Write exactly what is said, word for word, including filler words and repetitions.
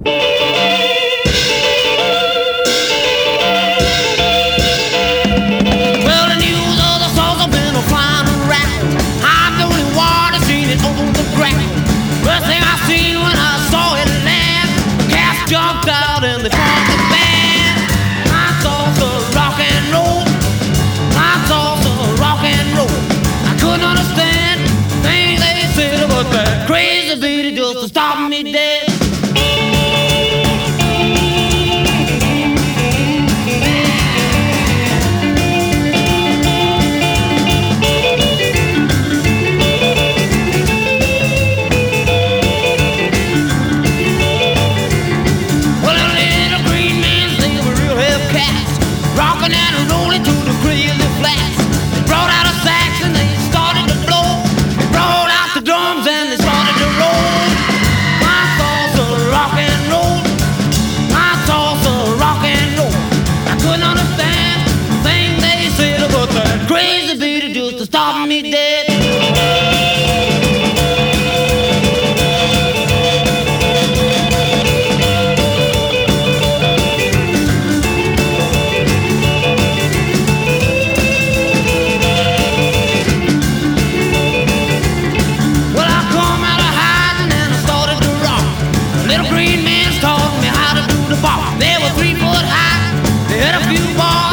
Well, the news of the songs have been flying around. I'm the only one that's seen it on the ground. First thing I seen when I saw it land, the cats jumped out and they formed the band. I saw the rock and roll. I saw the rock and roll. I couldn't understand things they said about that crazy beat just to stop me dead. Rocking and rolling to the crazy flats. They brought out a sax and they started to blow. They brought out the drums and they started to roll. My thoughts of rock and roll. My thoughts of rock and roll. I couldn't understand the thing they said about that crazy beat just to stop me dead. Little green men taught me how to do the bop. They were three foot high. They had a few bars.